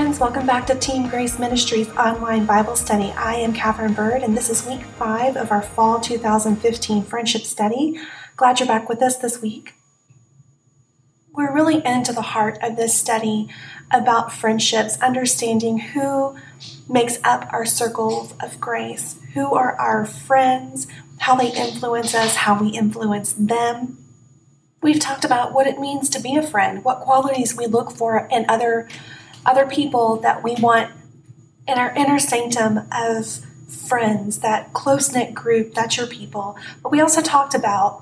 friends. Welcome back to Team Grace Ministries online Bible study. I am Catherine Bird, and this is week 5 of our fall 2015 friendship study. Glad you're back with us this week. We're really into the heart of this study about friendships, understanding who makes up our circles of grace, who are our friends, how they influence us, how we influence them. We've talked about what it means to be a friend, what qualities we look for in other people that we want in our inner sanctum of friends, that close-knit group, that's your people. But we also talked about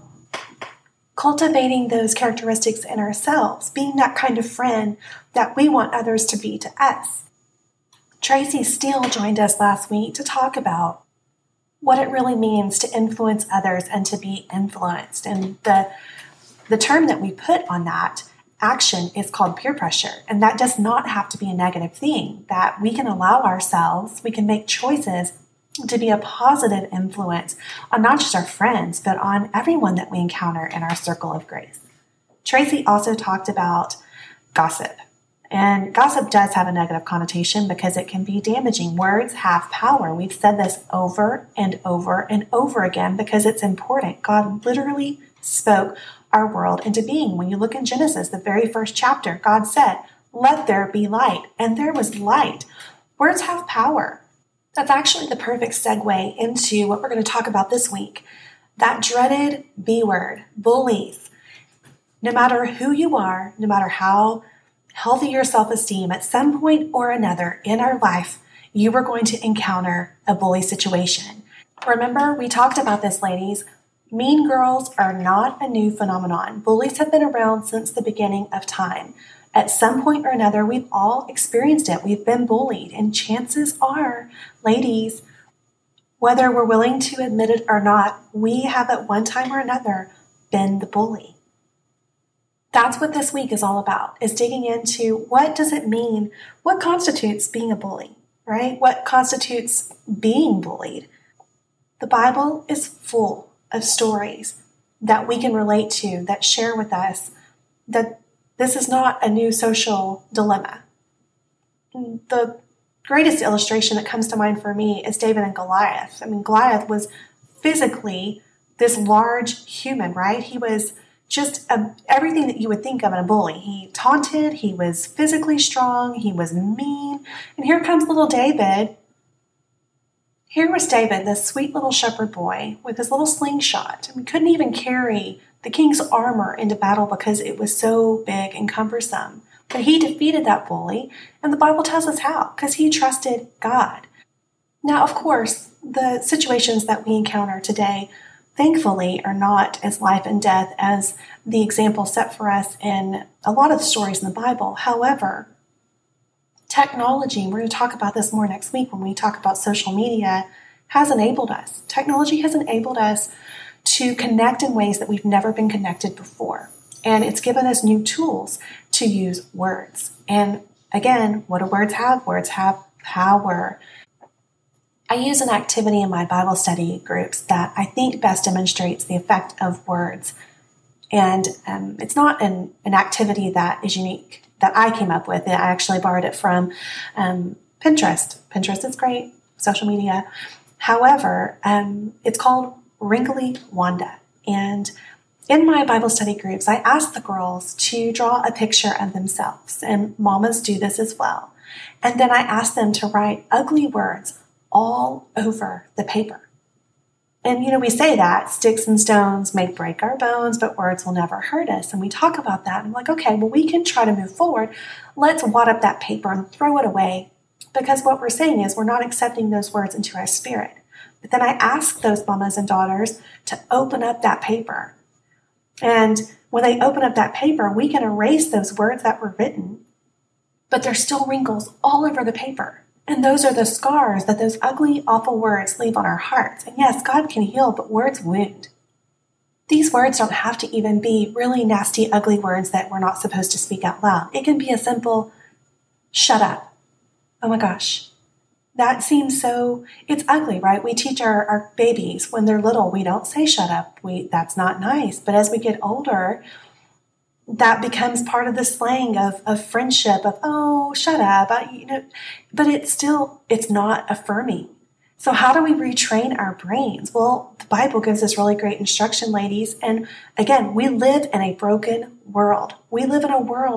cultivating those characteristics in ourselves, being that kind of friend that we want others to be to us. Tracy Steele joined us last week to talk about what it really means to influence others and to be influenced. And the term that we put on that action is called peer pressure. And that does not have to be a negative thing, that we can allow ourselves, we can make choices to be a positive influence on not just our friends, but on everyone that we encounter in our circle of grace. Tracy also talked about gossip. And gossip does have a negative connotation because it can be damaging. Words have power. We've said this over and over and over again because it's important. God literally spoke our world into being. When you look in Genesis, the very first chapter, God said, "Let there be light," and there was light. Words have power. That's actually the perfect segue into what we're going to talk about this week. That dreaded B word, bullies. No matter who you are, no matter how healthy your self-esteem, at some point or another in our life, you are going to encounter a bully situation. Remember, we talked about this, ladies. Mean girls are not a new phenomenon. Bullies have been around since the beginning of time. At some point or another, we've all experienced it. We've been bullied. And chances are, ladies, whether we're willing to admit it or not, we have at one time or another been the bully. That's what this week is all about, is digging into what does it mean? What constitutes being a bully, right? What constitutes being bullied? The Bible is full of stories that we can relate to, that share with us that this is not a new social dilemma. The greatest illustration that comes to mind for me is David and Goliath. I mean, Goliath was physically this large human, right? He was just everything that you would think of in a bully. He taunted, he was physically strong, he was mean. And here comes little David. Here was David, this sweet little shepherd boy with his little slingshot. We couldn't even carry the king's armor into battle because it was so big and cumbersome. But he defeated that bully, and the Bible tells us how, because he trusted God. Now, of course, the situations that we encounter today, thankfully, are not as life and death as the example set for us in a lot of stories in the Bible. However, technology, and we're going to talk about this more next week when we talk about social media, has enabled us. Technology has enabled us to connect in ways that we've never been connected before. And it's given us new tools to use words. And again, what do words have? Words have power. I use an activity in my Bible study groups that I think best demonstrates the effect of words. And it's not an activity that is unique, that I came up with. I actually borrowed it from Pinterest. Pinterest is great, social media. However, it's called Wrinkly Wanda. And in my Bible study groups, I ask the girls to draw a picture of themselves. And mamas do this as well. And then I ask them to write ugly words all over the paper. And, we say that sticks and stones may break our bones, but words will never hurt us. And we talk about that. And I'm like, okay, well, we can try to move forward. Let's wad up that paper and throw it away. Because what we're saying is we're not accepting those words into our spirit. But then I ask those mamas and daughters to open up that paper. And when they open up that paper, we can erase those words that were written. But there's still wrinkles all over the paper. And those are the scars that those ugly, awful words leave on our hearts. And yes, God can heal, but words wound. These words don't have to even be really nasty, ugly words that we're not supposed to speak out loud. It can be a simple, shut up. Oh my gosh. That seems so, it's ugly, right? We teach our babies when they're little, we don't say shut up. That's not nice. But as we get older, that becomes part of the slang of friendship of, oh, shut up, but it's not affirming. So how do we retrain our brains? Well, the Bible gives us really great instruction, ladies. And again, we live in a broken world. We live in a world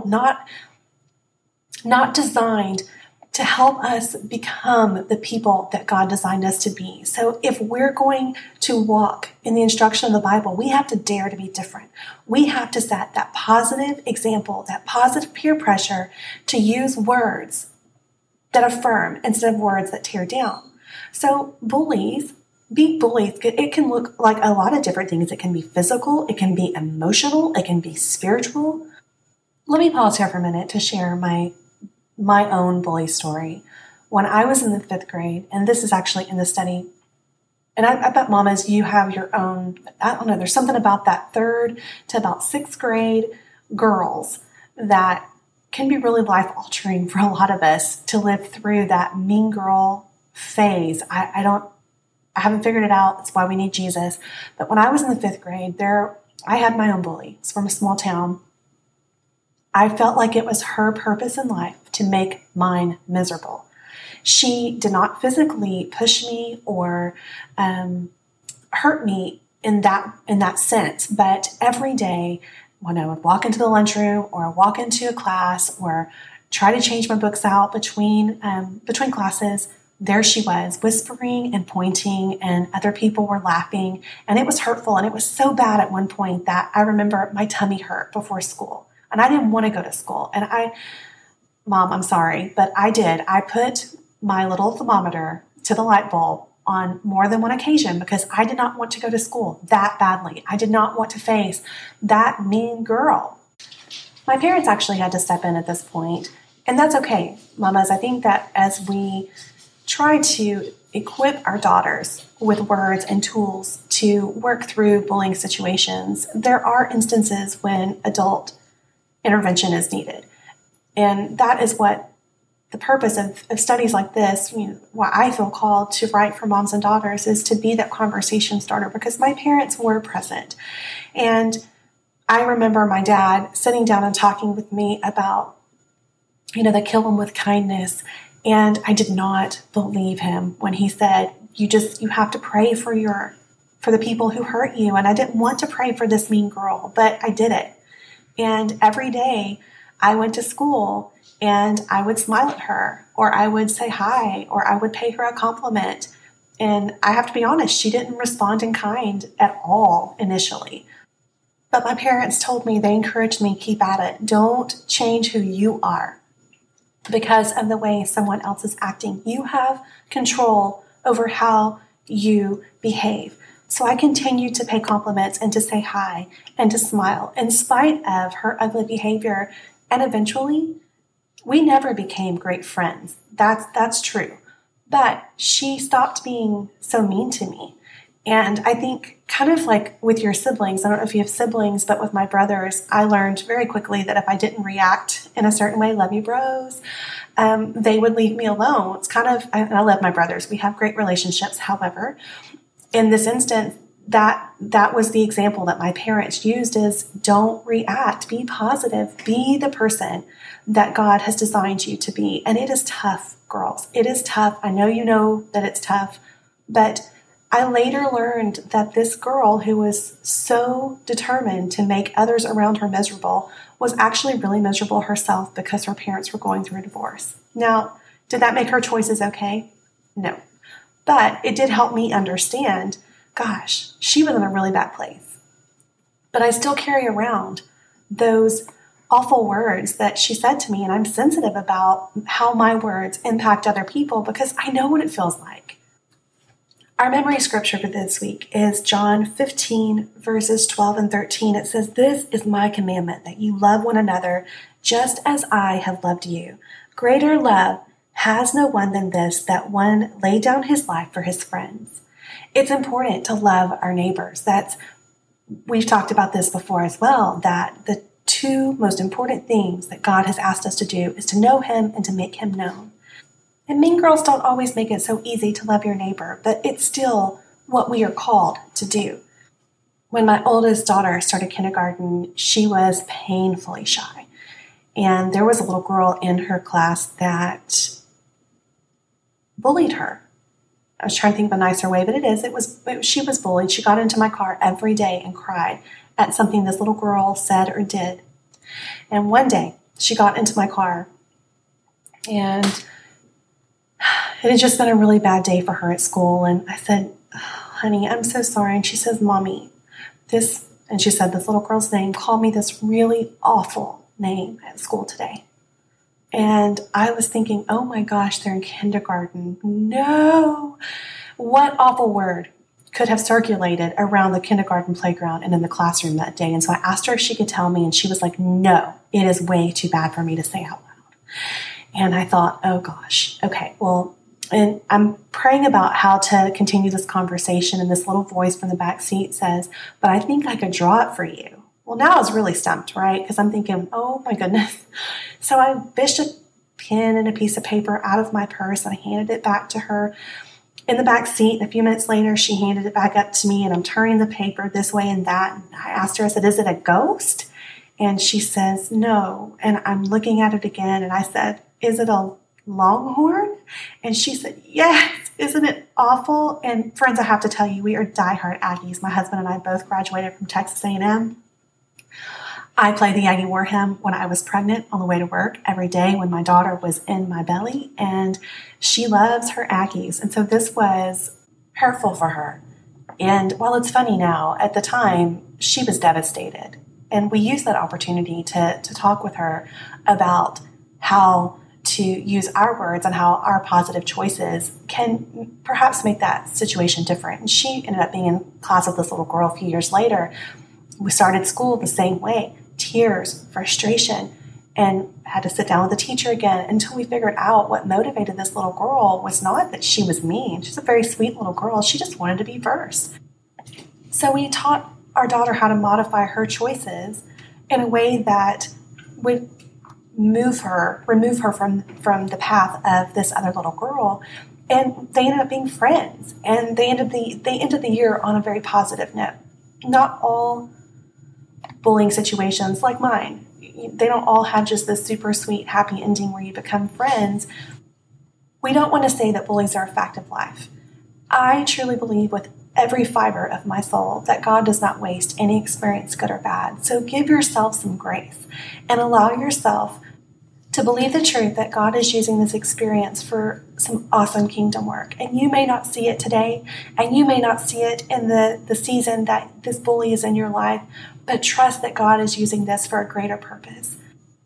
not designed to help us become the people that God designed us to be. So if we're going to walk in the instruction of the Bible, we have to dare to be different. We have to set that positive example, that positive peer pressure to use words that affirm instead of words that tear down. So being bullies, it can look like a lot of different things. It can be physical, it can be emotional, it can be spiritual. Let me pause here for a minute to share my own bully story. When I was in the 5th grade, and this is actually in the study, and I bet mamas, you have your own, I don't know, there's something about that 3rd to about 6th grade girls that can be really life altering for a lot of us to live through that mean girl phase. I haven't figured it out. That's why we need Jesus. But when I was in the 5th grade, I had my own bully. It's from a small town. I felt like it was her purpose in life to make mine miserable. She did not physically push me or hurt me in that sense, but every day when I would walk into the lunchroom or walk into a class or try to change my books out between classes, there she was, whispering and pointing, and other people were laughing, and it was hurtful, and it was so bad at one point that I remember my tummy hurt before school. And I didn't want to go to school. And Mom, I'm sorry, but I did. I put my little thermometer to the light bulb on more than one occasion because I did not want to go to school that badly. I did not want to face that mean girl. My parents actually had to step in at this point, and that's okay, mamas. I think that as we try to equip our daughters with words and tools to work through bullying situations, there are instances when adult intervention is needed. And that is what the purpose of studies like this, what I feel called to write for moms and daughters, is to be that conversation starter, because my parents were present. And I remember my dad sitting down and talking with me about, the kill them with kindness. And I did not believe him when he said, you have to pray for the people who hurt you. And I didn't want to pray for this mean girl, but I did it. And every day I went to school and I would smile at her, or I would say hi, or I would pay her a compliment. And I have to be honest, she didn't respond in kind at all initially. But my parents told me, they encouraged me, keep at it. Don't change who you are because of the way someone else is acting. You have control over how you behave. So I continued to pay compliments and to say hi and to smile in spite of her ugly behavior. And eventually, we never became great friends. That's true. But she stopped being so mean to me. And I think kind of like with your siblings, I don't know if you have siblings, but with my brothers, I learned very quickly that if I didn't react in a certain way, love you bros, they would leave me alone. It's kind of, and I love my brothers. We have great relationships. However, in this instance, that was the example that my parents used is don't react, be positive, be the person that God has designed you to be. And it is tough, girls. It is tough. I know you know that it's tough, but I later learned that this girl who was so determined to make others around her miserable was actually really miserable herself because her parents were going through a divorce. Now, did that make her choices okay? No. But it did help me understand, gosh, she was in a really bad place. But I still carry around those awful words that she said to me, and I'm sensitive about how my words impact other people because I know what it feels like. Our memory scripture for this week is John 15, verses 12 and 13. It says, "This is my commandment, that you love one another just as I have loved you. Greater love has no one than this, that one lay down his life for his friends." It's important to love our neighbors. We've talked about this before as well, that the two most important things that God has asked us to do is to know him and to make him known. And mean girls don't always make it so easy to love your neighbor, but it's still what we are called to do. When my oldest daughter started kindergarten, she was painfully shy. And there was a little girl in her class that bullied her. I was trying to think of a nicer way, but she was bullied. She got into my car every day and cried at something this little girl said or did. And one day she got into my car, and it had just been a really bad day for her at school. And I said, "Oh, honey, I'm so sorry." And she says, "Mommy, she said this little girl's name called me this really awful name at school today." And I was thinking, oh my gosh, they're in kindergarten. No, what awful word could have circulated around the kindergarten playground and in the classroom that day? And so I asked her if she could tell me, and she was like, "No, it is way too bad for me to say out loud." And I thought, oh gosh, okay, well, and I'm praying about how to continue this conversation, and this little voice from the back seat says, "But I think I could draw it for you." Well, now I was really stumped, right? Because I'm thinking, oh my goodness. So I fished a pen and a piece of paper out of my purse, and I handed it back to her in the back seat. And a few minutes later, she handed it back up to me, and I'm turning the paper this way and that. And I asked her, I said, "Is it a ghost?" And she says, "No." And I'm looking at it again, and I said, "Is it a longhorn?" And she said, "Yes. Isn't it awful?" And friends, I have to tell you, we are diehard Aggies. My husband and I both graduated from Texas A&M. I played the Aggie War Hymn when I was pregnant on the way to work every day when my daughter was in my belly, and she loves her Aggies. And so this was hurtful for her. And while it's funny now, at the time, she was devastated. And we used that opportunity to talk with her about how to use our words and how our positive choices can perhaps make that situation different. And she ended up being in class with this little girl a few years later. We started school the same way. Tears, frustration, and had to sit down with the teacher again until we figured out what motivated this little girl was not that she was mean. She's a very sweet little girl. She just wanted to be first. So we taught our daughter how to modify her choices in a way that would remove her from the path of this other little girl. And they ended up being friends. And they ended the year on a very positive note. Not all bullying situations like mine, they don't all have just this super sweet, happy ending where you become friends. We don't want to say that bullies are a fact of life. I truly believe with every fiber of my soul that God does not waste any experience, good or bad. So give yourself some grace and allow yourself to believe the truth that God is using this experience for some awesome kingdom work. And you may not see it today, and you may not see it in the season that this bully is in your life, but trust that God is using this for a greater purpose.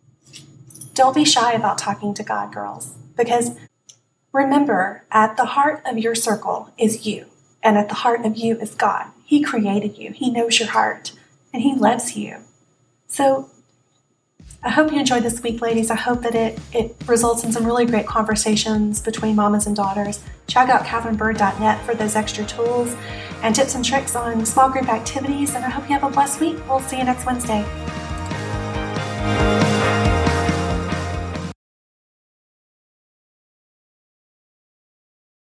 Don't be shy about talking to God, girls, because remember, at the heart of your circle is you, and at the heart of you is God. He created you. He knows your heart, and He loves you. So I hope you enjoyed this week, ladies. I hope that it results in some really great conversations between mamas and daughters. Check out KatherineBird.net for those extra tools and tips and tricks on small group activities. And I hope you have a blessed week. We'll see you next Wednesday.